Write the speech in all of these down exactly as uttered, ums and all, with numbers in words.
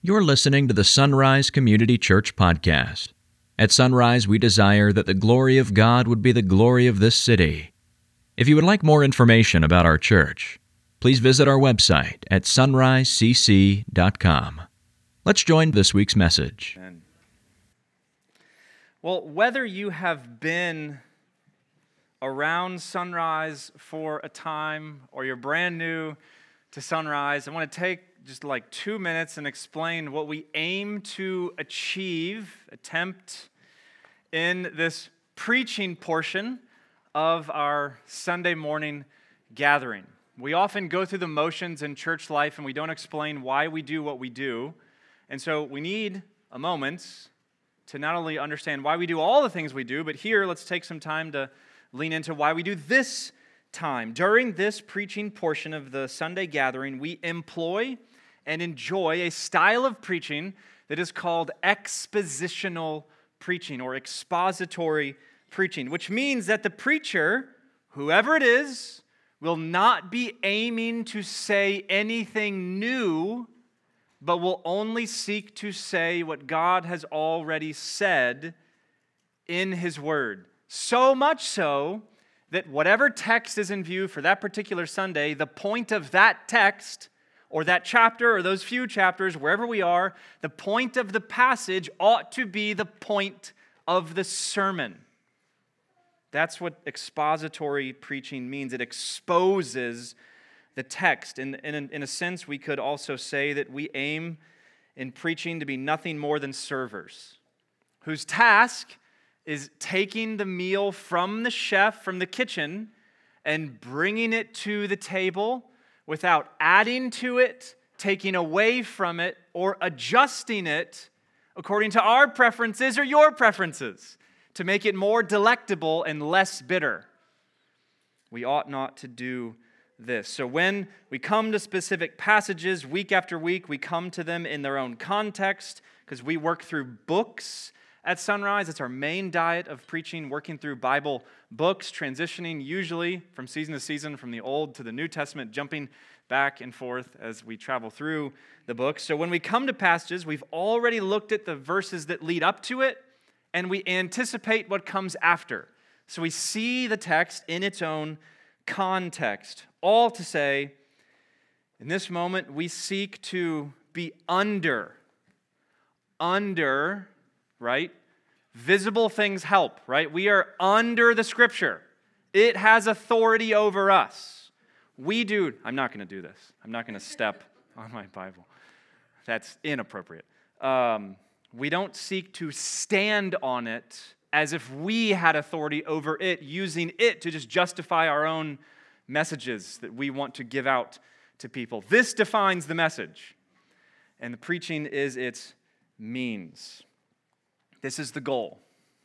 You're listening to the Sunrise Community Church podcast. At Sunrise, we desire that the glory of God would be the glory of this city. If you would like more information about our church, please visit our website at sunrise c c dot com. Let's join this week's message. Well, whether you have been around Sunrise for a time or you're brand new to Sunrise, I want to take just like two minutes and explain what we aim to achieve, attempt in this preaching portion of our Sunday morning gathering. We often go through the motions in church life and we don't explain why we do what we do. And so we need a moment to not only understand why we do all the things we do, but here let's take some time to lean into why we do this time. During this preaching portion of the Sunday gathering, we employ and enjoy a style of preaching that is called expositional preaching or expository preaching, which means that the preacher, whoever it is, will not be aiming to say anything new, but will only seek to say what God has already said in His Word. So much so that whatever text is in view for that particular Sunday, the point of that text or that chapter or those few chapters, wherever we are, the point of the passage ought to be the point of the sermon. That's what expository preaching means. It exposes the text. In, in, in a sense, we could also say that we aim in preaching to be nothing more than servers, whose task is taking the meal from the chef, from the kitchen, and bringing it to the table without adding to it, taking away from it, or adjusting it according to our preferences or your preferences to make it more delectable and less bitter. We ought not to do this. So when we come to specific passages week after week, we come to them in their own context because we work through books at Sunrise. It's our main diet of preaching, working through Bible books, transitioning usually from season to season, from the Old to the New Testament, jumping back and forth as we travel through the book. So when we come to passages, we've already looked at the verses that lead up to it, and we anticipate what comes after. So we see the text in its own context. All to say, in this moment, we seek to be under, under, right? Visible things help, right? We are under the Scripture. It has authority over us. We do, I'm not going to do this. I'm not going to step on my Bible. That's inappropriate. Um, we don't seek to stand on it as if we had authority over it, using it to just justify our own messages that we want to give out to people. This defines the message, and the preaching is its means. This is the goal.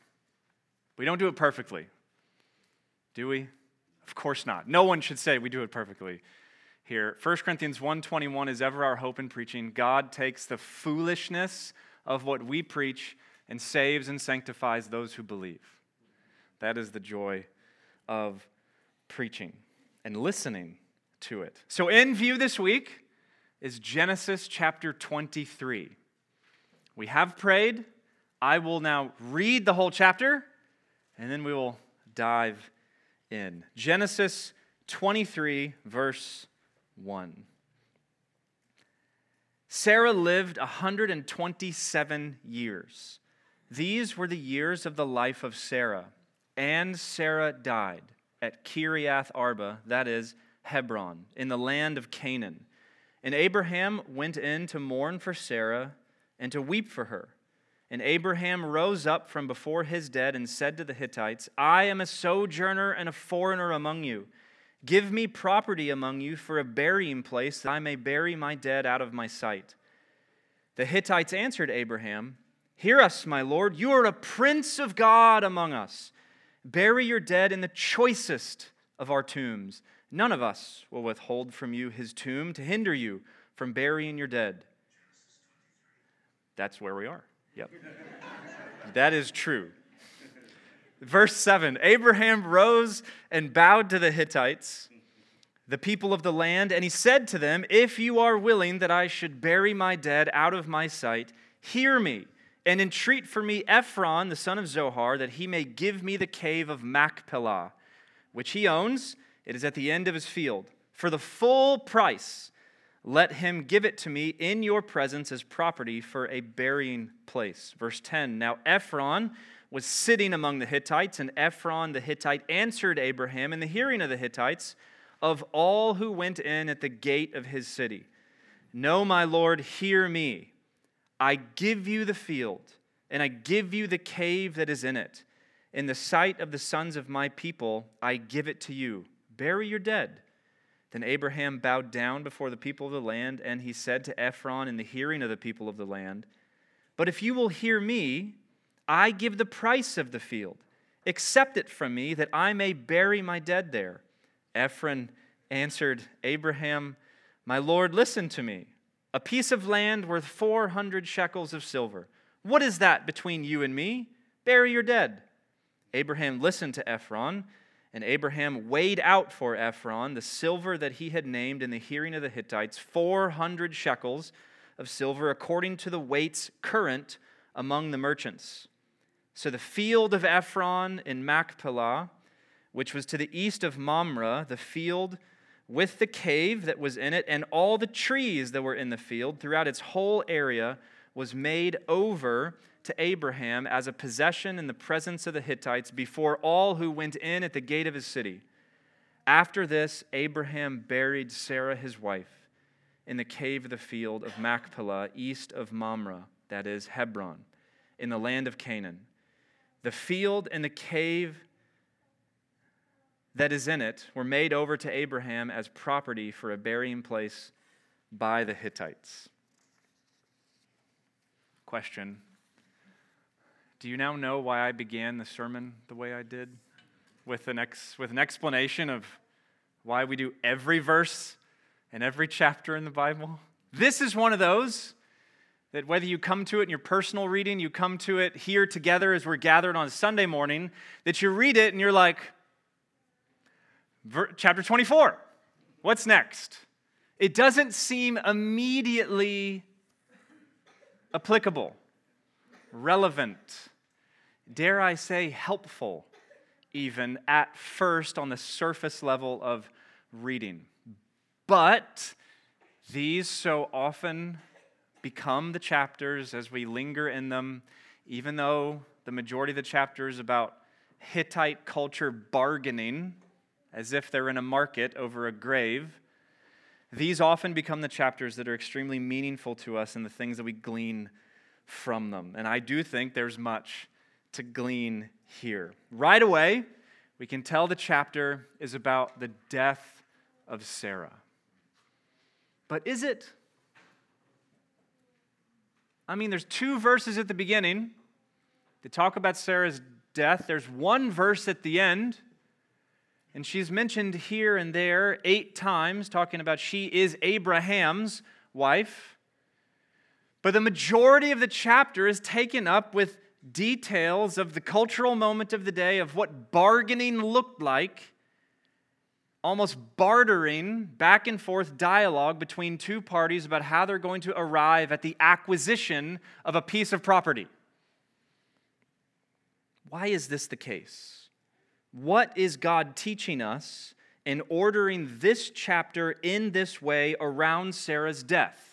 We don't do it perfectly, do we? Of course not. No one should say we do it perfectly here. First Corinthians one twenty-one is ever our hope in preaching. God takes the foolishness of what we preach and saves and sanctifies those who believe. That is the joy of preaching and listening to it. So in view this week is Genesis chapter twenty-three. We have prayed. I will now read the whole chapter, and then we will dive in. Genesis twenty-three, verse one. Sarah lived one hundred twenty-seven years. These were the years of the life of Sarah. And Sarah died at Kiriath Arba, that is, Hebron, in the land of Canaan. And Abraham went in to mourn for Sarah and to weep for her. And Abraham rose up from before his dead and said to the Hittites, I am a sojourner and a foreigner among you. Give me property among you for a burying place, that I may bury my dead out of my sight. The Hittites answered Abraham, Hear us, my lord, you are a prince of God among us. Bury your dead in the choicest of our tombs. None of us will withhold from you his tomb to hinder you from burying your dead. That's where we are. Yep. That is true. Verse seven, Abraham rose and bowed to the Hittites. the people of the land, and he said to them, "If you are willing that I should bury my dead out of my sight, hear me, and entreat for me Ephron, the son of Zohar, that he may give me the cave of Machpelah, which he owns. It is at the end of his field. For the full price, let him give it to me in your presence as property for a burying place." Verse ten, "Now Ephron was sitting among the Hittites, and Ephron the Hittite answered Abraham in the hearing of the Hittites, of all who went in at the gate of his city, 'No, my Lord, hear me. I give you the field, and I give you the cave that is in it. In the sight of the sons of my people, I give it to you. Bury your dead.' Then Abraham bowed down before the people of the land, and he said to Ephron in the hearing of the people of the land, 'But if you will hear me, I give the price of the field. Accept it from me, that I may bury my dead there.' Ephron answered Abraham, 'My Lord, listen to me. A piece of land worth four hundred shekels of silver. What is that between you and me? Bury your dead.' Abraham listened to Ephron, and Abraham weighed out for Ephron the silver that he had named in the hearing of the Hittites, four hundred shekels of silver, according to the weights current among the merchants. So the field of Ephron in Machpelah, which was to the east of Mamre, the field with the cave that was in it, and all the trees that were in the field throughout its whole area, was made over to Abraham as a possession in the presence of the Hittites before all who went in at the gate of his city. After this, Abraham buried Sarah his wife in the cave of the field of Machpelah, east of Mamre, that is Hebron, in the land of Canaan. The field and the cave that is in it were made over to Abraham as property for a burying place by the Hittites." Question: do you now know why I began the sermon the way I did? With an, ex, with an explanation of why we do every verse and every chapter in the Bible? This is one of those that whether you come to it in your personal reading, you come to it here together as we're gathered on Sunday morning, that you read it and you're like, chapter twenty-four, what's next? It doesn't seem immediately applicable, relevant, dare I say helpful, even at first on the surface level of reading. But these so often become the chapters as we linger in them, even though the majority of the chapter is about Hittite culture bargaining, as if they're in a market over a grave. These often become the chapters that are extremely meaningful to us and the things that we glean from them. And I do think there's much to glean here. Right away, we can tell the chapter is about the death of Sarah. But is it? I mean, there's two verses at the beginning that talk about Sarah's death. There's one verse at the end, and she's mentioned here and there eight times, talking about she is Abraham's wife. But the majority of the chapter is taken up with details of the cultural moment of the day, of what bargaining looked like, almost bartering back and forth dialogue between two parties about how they're going to arrive at the acquisition of a piece of property. Why is this the case? What is God teaching us in ordering this chapter in this way around Sarah's death?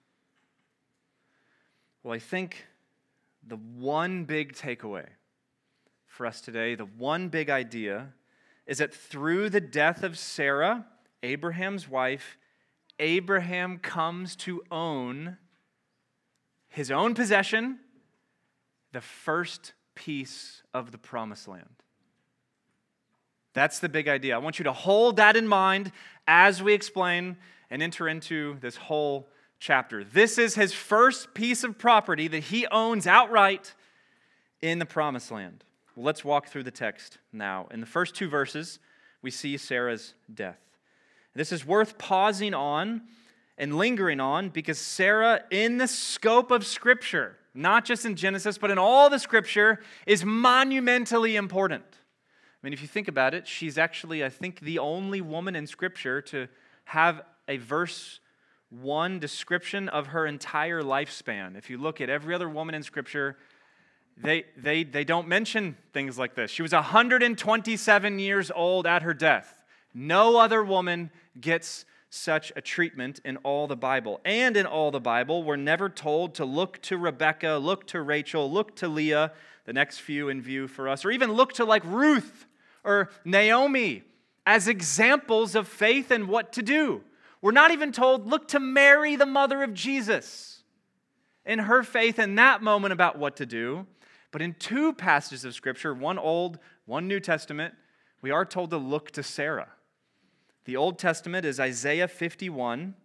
Well, I think the one big takeaway for us today, the one big idea, is that through the death of Sarah, Abraham's wife, Abraham comes to own his own possession, the first piece of the promised land. That's the big idea. I want you to hold that in mind as we explain and enter into this whole chapter. This is his first piece of property that he owns outright in the promised land. Well, let's walk through the text now. In the first two verses, we see Sarah's death. This is worth pausing on and lingering on because Sarah, in the scope of Scripture, not just in Genesis, but in all the Scripture, is monumentally important. mean, if you think about it, she's actually, I think, the only woman in Scripture to have a verse one description of her entire lifespan. If you look at every other woman in Scripture, they, they, they don't mention things like this. She was one hundred twenty-seven years old at her death. No other woman gets such a treatment in all the Bible. And in all the Bible, we're never told to look to Rebekah, look to Rachel, look to Leah, the next few in view for us, or even look to like Ruth or Naomi as examples of faith and what to do. We're not even told, look to Mary, the mother of Jesus, in her faith in that moment about what to do. But in two passages of Scripture, one Old, one New Testament, we are told to look to Sarah. The Old Testament is Isaiah fifty-one,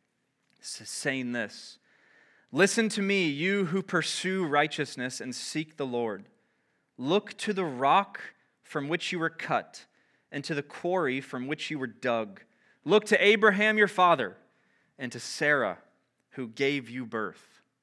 saying this, "Listen to me, you who pursue righteousness and seek the Lord. Look to the rock from which you were cut, and to the quarry from which you were dug. Look to Abraham your father, and to Sarah who gave you birth."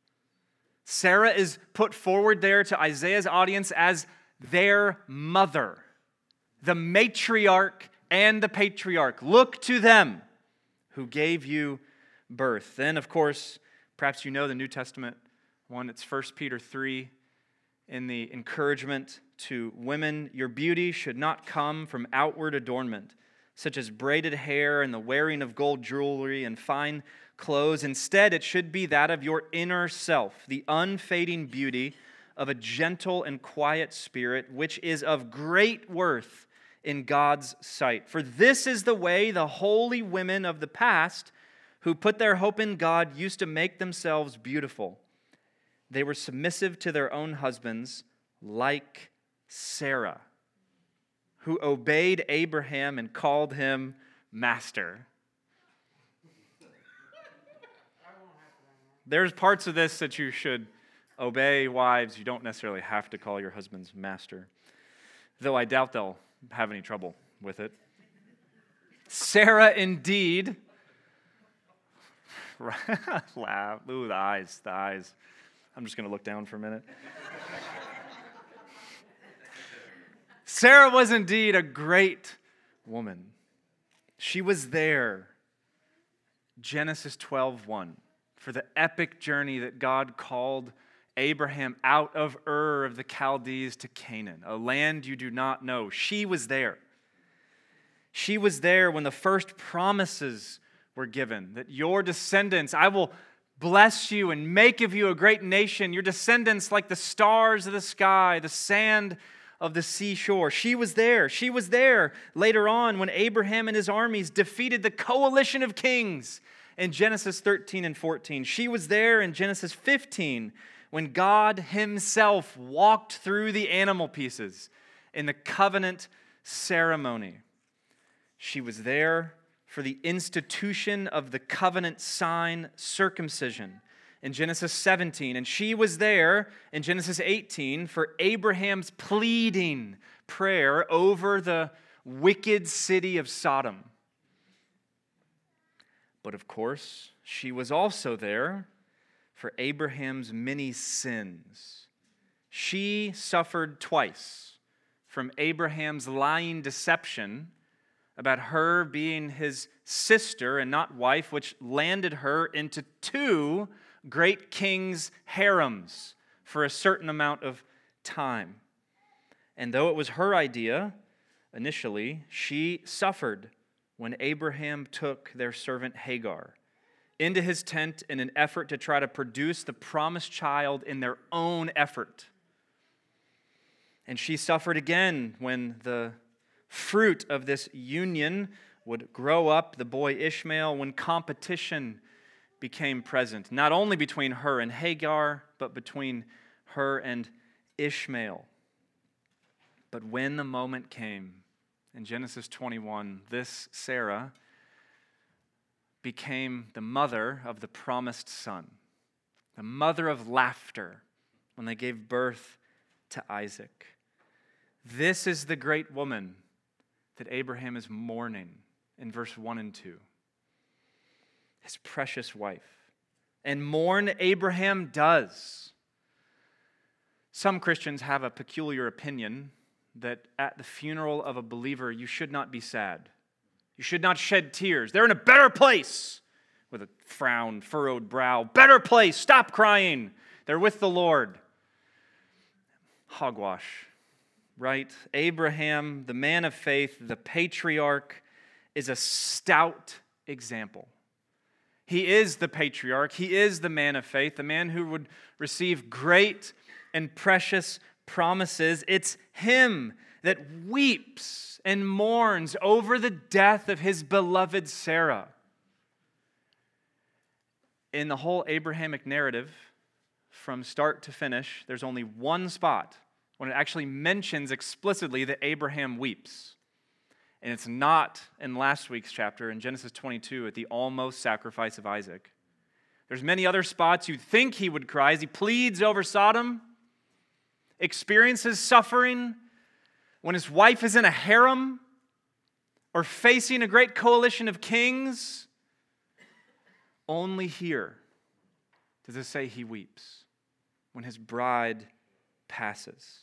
Sarah is put forward there to Isaiah's audience as their mother, the matriarch and the patriarch. Look to them who gave you birth. Then, of course, perhaps you know the New Testament one. It's First Peter three in the encouragement to women. "Your beauty should not come from outward adornment, such as braided hair and the wearing of gold jewelry and fine clothes. Instead, it should be that of your inner self, the unfading beauty of a gentle and quiet spirit, which is of great worth in God's sight. For this is the way the holy women of the past who put their hope in God used to make themselves beautiful. They were submissive to their own husbands, like Sarah, who obeyed Abraham and called him master." There's parts of this that you should obey, wives. You don't necessarily have to call your husbands master, though I doubt they'll have any trouble with it. Sarah indeed, laugh, ooh, the eyes, the eyes. I'm just going to look down for a minute. Sarah was indeed a great woman. She was there, Genesis twelve one, for the epic journey that God called Abraham out of Ur of the Chaldees to Canaan, a land you do not know. She was there. She was there when the first promises were given, that your descendants, I will bless you and make of you a great nation, your descendants like the stars of the sky, the sand of the seashore. She was there. She was there later on when Abraham and his armies defeated the coalition of kings in Genesis thirteen and fourteen. She was there in Genesis fifteen when God himself walked through the animal pieces in the covenant ceremony. She was there for the institution of the covenant sign, circumcision, in Genesis seventeen. And she was there in Genesis eighteen for Abraham's pleading prayer over the wicked city of Sodom. But of course, she was also there for Abraham's many sins. She suffered twice from Abraham's lying deception about her being his sister and not wife, which landed her into two great kings' harems for a certain amount of time. And though it was her idea, initially, she suffered when Abraham took their servant Hagar into his tent in an effort to try to produce the promised child in their own effort. And she suffered again when the fruit of this union would grow up, the boy Ishmael, when competition became present, not only between her and Hagar, but between her and Ishmael. But when the moment came, in Genesis twenty-one, this Sarah became the mother of the promised son, the mother of laughter when they gave birth to Isaac. This is the great woman that Abraham is mourning in verse one and two. His precious wife. And mourn Abraham does. Some Christians have a peculiar opinion that at the funeral of a believer, you should not be sad. You should not shed tears. They're in a better place, with a frown, furrowed brow. Better place. Stop crying. They're with the Lord. Hogwash, right? Abraham, the man of faith, the patriarch, is a stout example. He is the patriarch. He is the man of faith, the man who would receive great and precious promises. It's him that weeps and mourns over the death of his beloved Sarah. In the whole Abrahamic narrative, from start to finish, there's only one spot when it actually mentions explicitly that Abraham weeps. And it's not in last week's chapter, in Genesis twenty-two, at the almost sacrifice of Isaac. There's many other spots you'd think he would cry as he pleads over Sodom, experiences suffering when his wife is in a harem or facing a great coalition of kings. Only here does it say he weeps when his bride passes.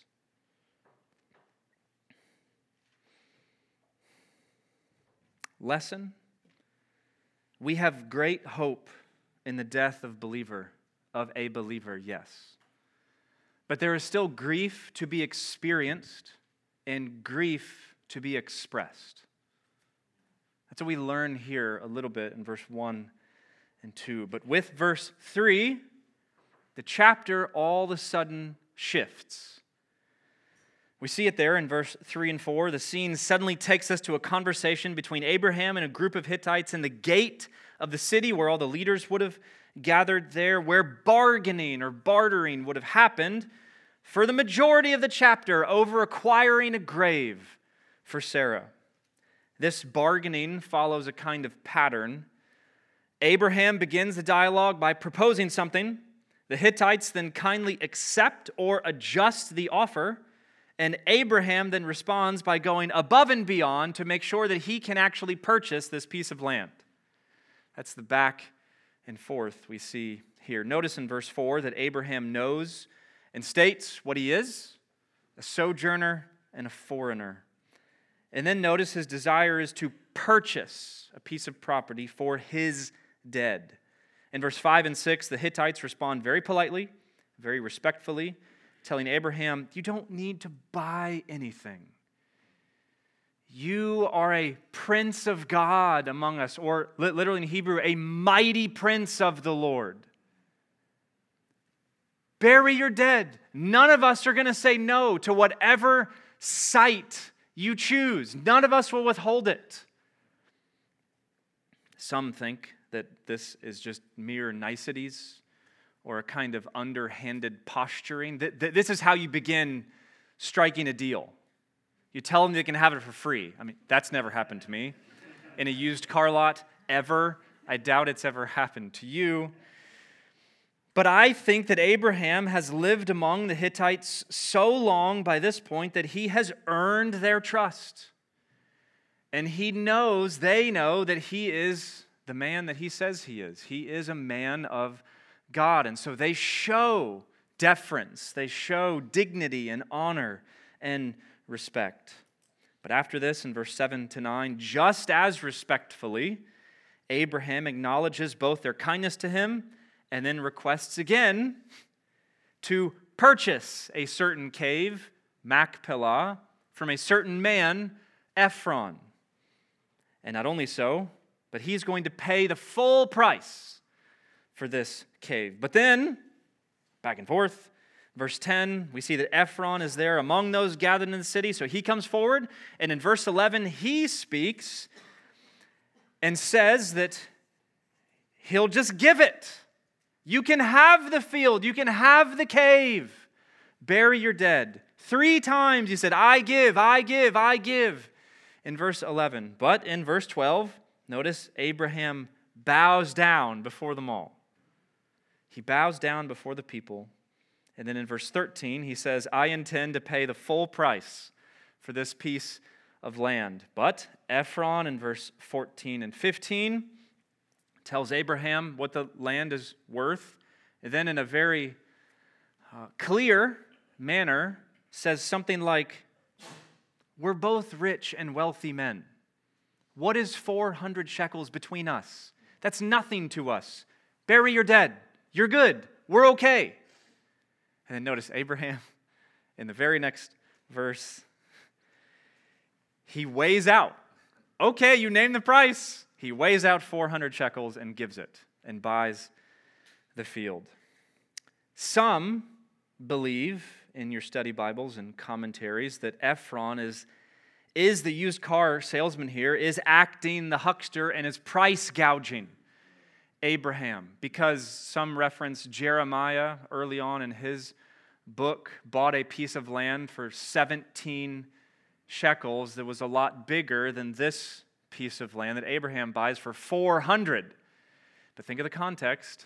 Lesson: we have great hope in the death of believer, of a believer, yes. But there is still grief to be experienced and grief to be expressed. That's what we learn here a little bit in verse one and two. But with verse three, the chapter all of a sudden shifts. We see it there in verse three and four. The scene suddenly takes us to a conversation between Abraham and a group of Hittites in the gate of the city where all the leaders would have gathered there, where bargaining or bartering would have happened for the majority of the chapter over acquiring a grave for Sarah. This bargaining follows a kind of pattern. Abraham begins the dialogue by proposing something. The Hittites then kindly accept or adjust the offer. And Abraham then responds by going above and beyond to make sure that he can actually purchase this piece of land. That's the back and forth we see here. Notice in verse four that Abraham knows and states what he is: a sojourner and a foreigner. And then notice his desire is to purchase a piece of property for his dead. In verse five and six, the Hittites respond very politely, very respectfully, telling Abraham, you don't need to buy anything. You are a prince of God among us, or literally in Hebrew, a mighty prince of the Lord. Bury your dead. None of us are going to say no to whatever site you choose. None of us will withhold it. Some think that this is just mere niceties or a kind of underhanded posturing. This is how you begin striking a deal. You tell them they can have it for free. I mean, that's never happened to me in a used car lot ever. I doubt it's ever happened to you. But I think that Abraham has lived among the Hittites so long by this point that he has earned their trust. And he knows, they know that he is the man that he says he is. He is a man of God. And so they show deference, they show dignity and honor and respect. But after this, in verse seven to nine, just as respectfully, Abraham acknowledges both their kindness to him and then requests again to purchase a certain cave, Machpelah, from a certain man, Ephron. And not only so, but he's going to pay the full price for this cave. But then, back and forth, verse ten, we see that Ephron is there among those gathered in the city, so he comes forward, and in verse eleven, he speaks and says that he'll just give it. You can have the field, you can have the cave, bury your dead. Three times he said, I give, I give, I give, in verse eleven. But in verse twelve, notice Abraham bows down before them all. He bows down before the people. And then in verse thirteen, he says, I intend to pay the full price for this piece of land. But Ephron in verse fourteen and fifteen tells Abraham what the land is worth. And then in a very uh, clear manner says something like, We're both rich and wealthy men. What is four hundred shekels between us? That's nothing to us. Bury your dead. You're good. We're okay. And then notice Abraham, in the very next verse, he weighs out. Okay, you name the price. He weighs out four hundred shekels and gives it and buys the field. Some believe in your study Bibles and commentaries that Ephron is, is the used car salesman here, is acting the huckster and is price gouging Abraham, because some reference Jeremiah early on in his book bought a piece of land for seventeen shekels that was a lot bigger than this piece of land that Abraham buys for four hundred. But think of the context.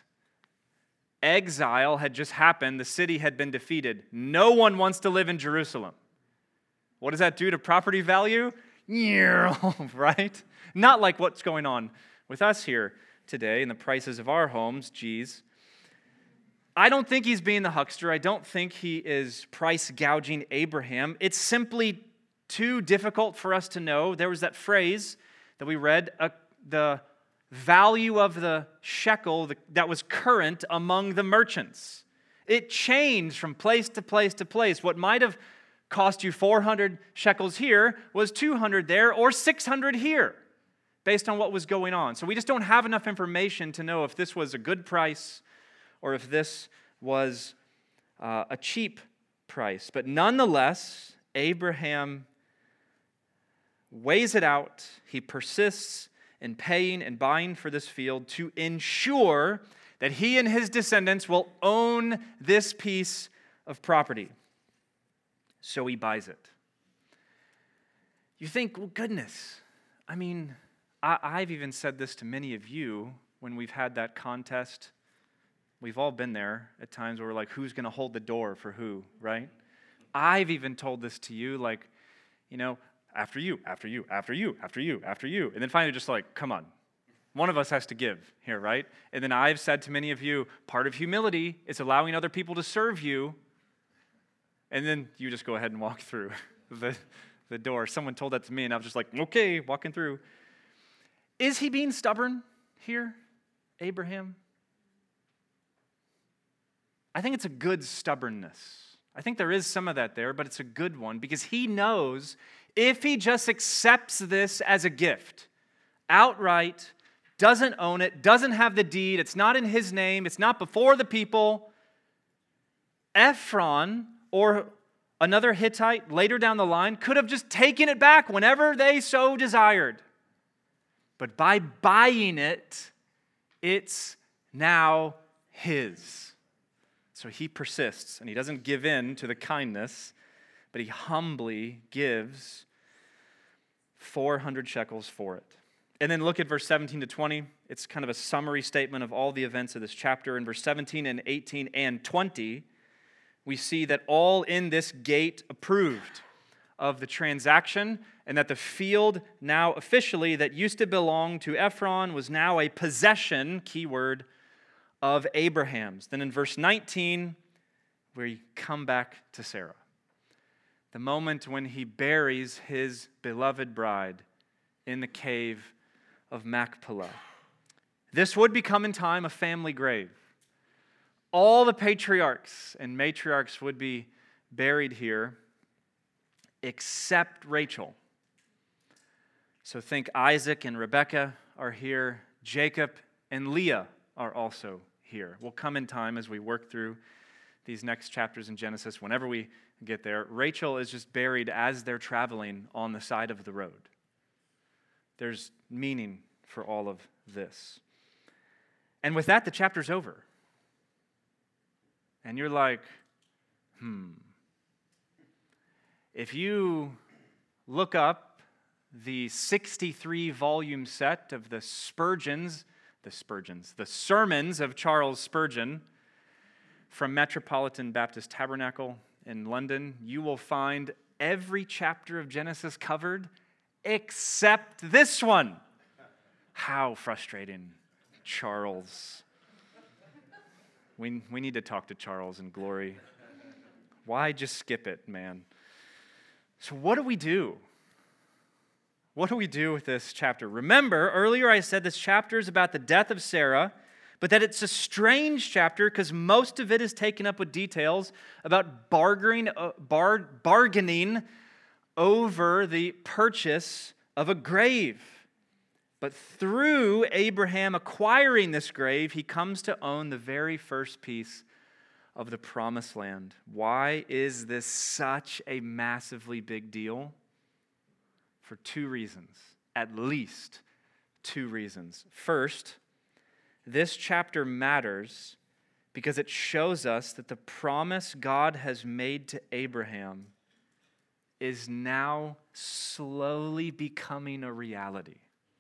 Exile had just happened. The city had been defeated. No one wants to live in Jerusalem. What does that do to property value? Right? Not like what's going on with us here today and the prices of our homes. Geez. I don't think he's being the huckster. I don't think he is price gouging Abraham. It's simply too difficult for us to know. There was that phrase that we read, uh, the value of the shekel that was current among the merchants. It changed from place to place to place. What might have cost you four hundred shekels here was two hundred there or six hundred here, based on what was going on. So we just don't have enough information to know if this was a good price or if this was uh, a cheap price. But nonetheless, Abraham weighs it out. He persists in paying and buying for this field to ensure that he and his descendants will own this piece of property. So he buys it. You think, well, goodness, I mean, I, I've even said this to many of you when we've had that contest. We've all been there at times where we're like, who's going to hold the door for who, right? I've even told this to you, like, you know, after you, after you, after you, after you, after you. And then finally just like, come on. One of us has to give here, right? And then I've said to many of you, part of humility is allowing other people to serve you. And then you just go ahead and walk through the, the door. Someone told that to me, and I was just like, okay, walking through. Is he being stubborn here, Abraham? I think it's a good stubbornness. I think there is some of that there, but it's a good one because he knows if he just accepts this as a gift, outright, doesn't own it, doesn't have the deed, it's not in his name, it's not before the people, Ephron or another Hittite later down the line could have just taken it back whenever they so desired. But by buying it, it's now his. So he persists, and he doesn't give in to the kindness, but he humbly gives four hundred shekels for it. And then look at verse seventeen to twenty. It's kind of a summary statement of all the events of this chapter. In verse seventeen and eighteen and twenty, we see that all in this gate approved of the transaction, and that the field now officially that used to belong to Ephron was now a possession, keyword, of Abraham's. Then in verse nineteen, we come back to Sarah. The moment when he buries his beloved bride in the cave of Machpelah. This would become in time a family grave. All the patriarchs and matriarchs would be buried here except Rachel. So think Isaac and Rebekah are here. Jacob and Leah are also here. We'll come in time as we work through these next chapters in Genesis. Whenever we get there, Rachel is just buried as they're traveling on the side of the road. There's meaning for all of this. And with that, the chapter's over. And you're like, hmm. If you look up the sixty-three volume set of the Spurgeons, the Spurgeons, the sermons of Charles Spurgeon from Metropolitan Baptist Tabernacle in London, you will find every chapter of Genesis covered except this one. How frustrating, Charles. We, we need to talk to Charles in glory. Why just skip it, man? So what do we do? What do we do with this chapter? Remember, earlier I said this chapter is about the death of Sarah, but that it's a strange chapter because most of it is taken up with details about bargaining, uh, bar, bargaining over the purchase of a grave. But through Abraham acquiring this grave, he comes to own the very first piece of the promised land. Why is this such a massively big deal? For two reasons, at least two reasons. First, this chapter matters because it shows us that the promise God has made to Abraham is now slowly becoming a reality.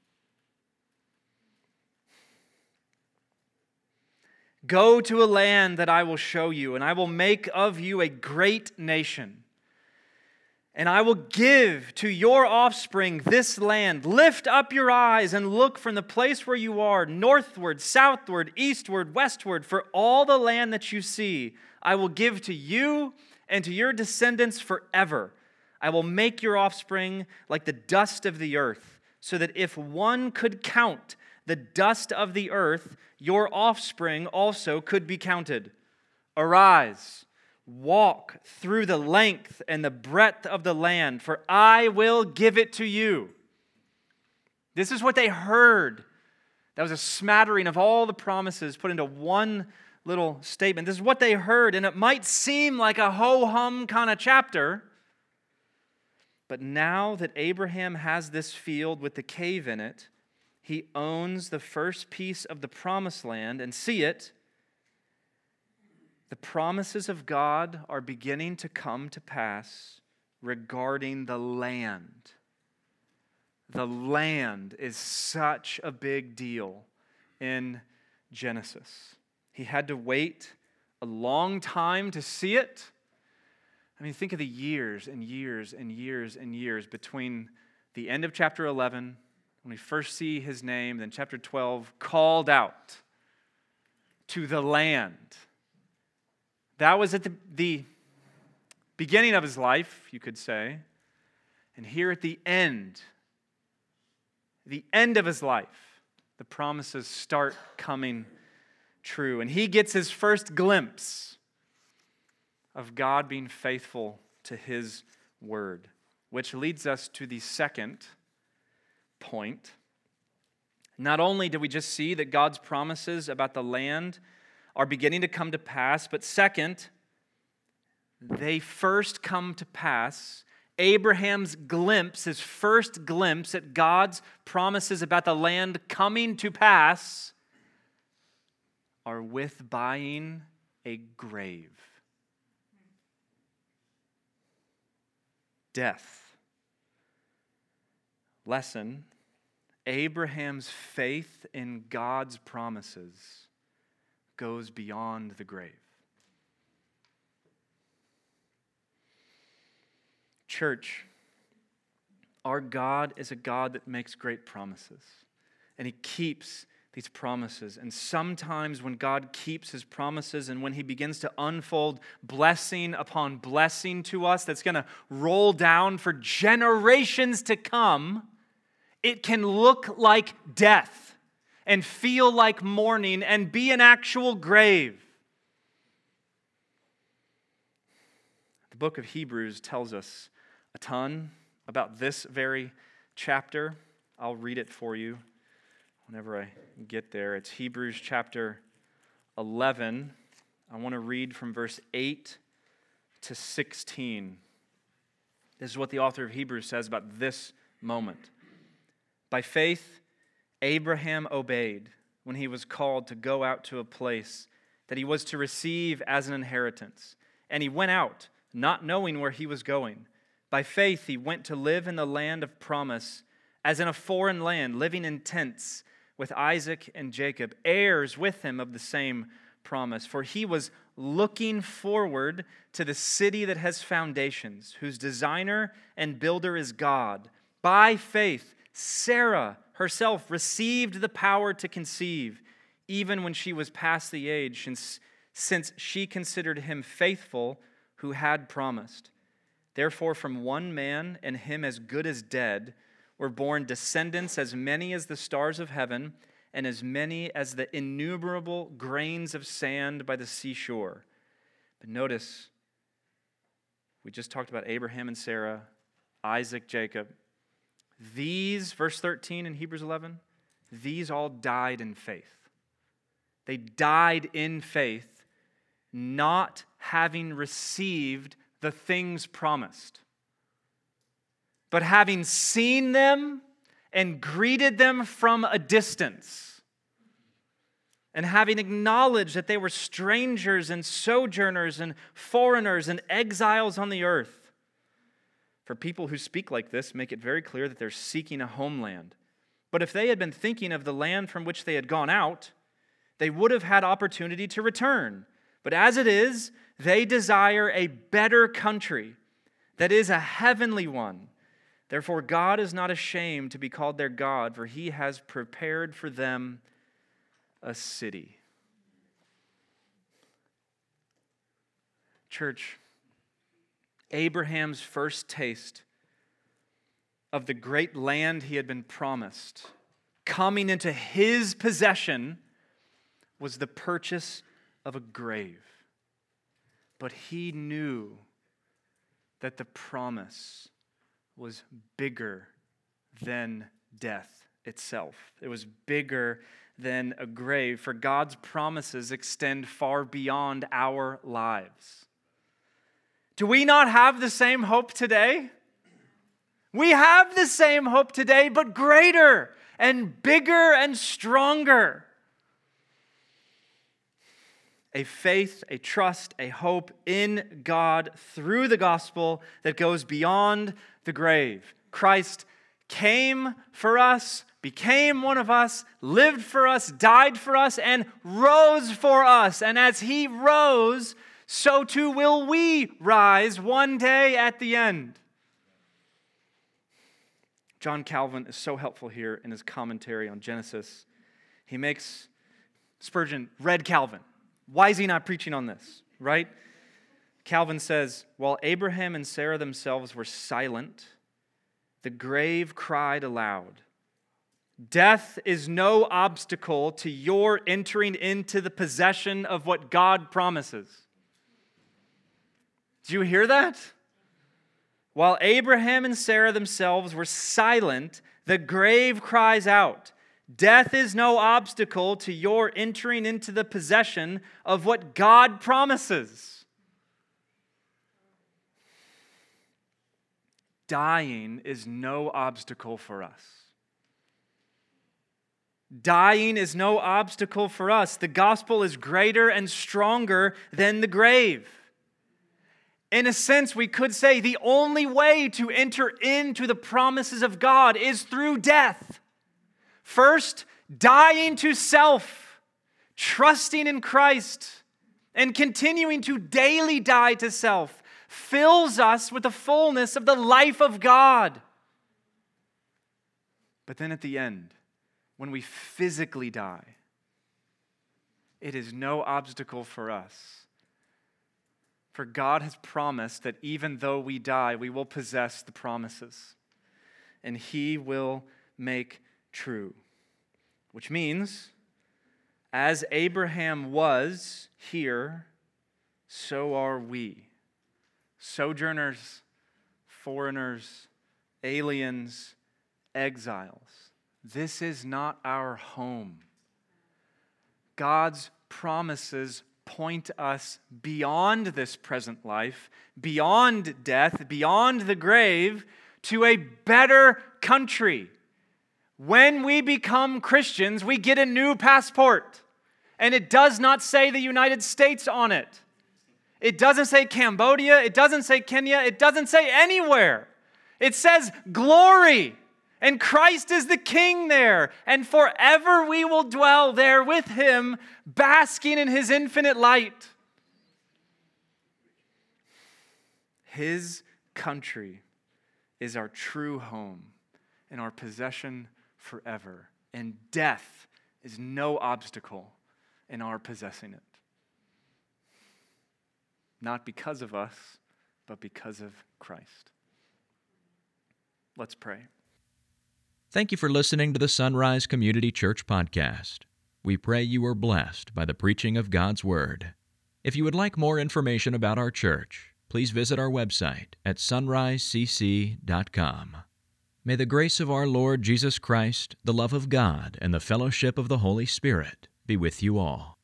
Go to a land that I will show you, and I will make of you a great nation. And I will give to your offspring this land. Lift up your eyes and look from the place where you are, northward, southward, eastward, westward, for all the land that you see, I will give to you and to your descendants forever. I will make your offspring like the dust of the earth, so that if one could count the dust of the earth, your offspring also could be counted. Arise, walk through the length and the breadth of the land, for I will give it to you. This is what they heard. That was a smattering of all the promises put into one little statement. This is what they heard, and it might seem like a ho-hum kind of chapter, but now that Abraham has this field with the cave in it, he owns the first piece of the promised land, and see it, the promises of God are beginning to come to pass regarding the land. The land is such a big deal in Genesis. He had to wait a long time to see it. I mean, think of the years and years and years and years between the end of chapter eleven, when we first see his name, then chapter twelve, called out to the land. That was at the, the beginning of his life, you could say. And here at the end, the end of his life, the promises start coming true. And he gets his first glimpse of God being faithful to his word, which leads us to the second point. Not only do we just see that God's promises about the land are beginning to come to pass, but second, they first come to pass. Abraham's glimpse, his first glimpse at God's promises about the land coming to pass, are with buying a grave. Death. Lesson: Abraham's faith in God's promises goes beyond the grave. Church, our God is a God that makes great promises, and He keeps these promises. And sometimes when God keeps His promises and when He begins to unfold blessing upon blessing to us that's going to roll down for generations to come, it can look like death and feel like mourning and be an actual grave. The book of Hebrews tells us a ton about this very chapter. I'll read it for you whenever I get there. It's Hebrews chapter eleven. I want to read from verse eight to sixteen. This is what the author of Hebrews says about this moment. By faith, Abraham obeyed when he was called to go out to a place that he was to receive as an inheritance. And he went out, not knowing where he was going. By faith, he went to live in the land of promise, as in a foreign land, living in tents with Isaac and Jacob, heirs with him of the same promise. For he was looking forward to the city that has foundations, whose designer and builder is God. By faith, Sarah herself received the power to conceive, even when she was past the age, since, since she considered him faithful who had promised. Therefore, from one man, and him as good as dead, were born descendants as many as the stars of heaven, and as many as the innumerable grains of sand by the seashore. But notice, we just talked about Abraham and Sarah, Isaac, Jacob. These, verse thirteen in Hebrews eleven, these all died in faith. They died in faith, not having received the things promised, but having seen them and greeted them from a distance, and having acknowledged that they were strangers and sojourners and foreigners and exiles on the earth. For people who speak like this make it very clear that they're seeking a homeland. But if they had been thinking of the land from which they had gone out, they would have had opportunity to return. But as it is, they desire a better country, that is, a heavenly one. Therefore, God is not ashamed to be called their God, for He has prepared for them a city. Church, Abraham's first taste of the great land he had been promised, coming into his possession, was the purchase of a grave. But he knew that the promise was bigger than death itself. It was bigger than a grave, for God's promises extend far beyond our lives. Do we not have the same hope today? We have the same hope today, but greater and bigger and stronger. A faith, a trust, a hope in God through the gospel that goes beyond the grave. Christ came for us, became one of us, lived for us, died for us, and rose for us. And as He rose, so too will we rise one day at the end. John Calvin is so helpful here in his commentary on Genesis. He makes Spurgeon read Calvin. Why is he not preaching on this, right? Calvin says, while Abraham and Sarah themselves were silent, the grave cried aloud. Death is no obstacle to your entering into the possession of what God promises. Do you hear that? While Abraham and Sarah themselves were silent, the grave cries out. Death is no obstacle to your entering into the possession of what God promises. Dying is no obstacle for us. Dying is no obstacle for us. The gospel is greater and stronger than the grave. In a sense, we could say the only way to enter into the promises of God is through death. First, dying to self, trusting in Christ, and continuing to daily die to self fills us with the fullness of the life of God. But then at the end, when we physically die, it is no obstacle for us. For God has promised that even though we die, we will possess the promises, and He will make true. Which means, as Abraham was here, so are we. Sojourners, foreigners, aliens, exiles. This is not our home. God's promises point us beyond this present life, beyond death, beyond the grave, to a better country. When we become Christians, we get a new passport, and it does not say the United States on it. It doesn't say Cambodia, it doesn't say Kenya, it doesn't say anywhere. It says glory, and Christ is the King there, and forever we will dwell there with Him, basking in His infinite light. His country is our true home and our possession forever, and death is no obstacle in our possessing it. Not because of us, but because of Christ. Let's pray. Thank you for listening to the Sunrise Community Church podcast. We pray you are blessed by the preaching of God's Word. If you would like more information about our church, please visit our website at sunrise c c dot com. May the grace of our Lord Jesus Christ, the love of God, and the fellowship of the Holy Spirit be with you all.